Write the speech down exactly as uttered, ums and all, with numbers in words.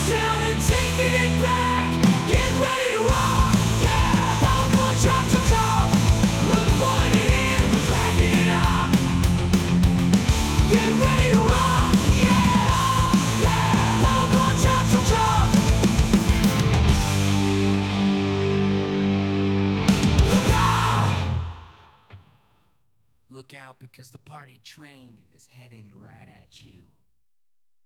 sound and taking it back. Get ready to rock, yeah. All four drums are tall. Look for the end, cracking it up. Get ready to rock, yeah, yeah. All four drums are tall. Look out! Look out, because the party train is heading right at you.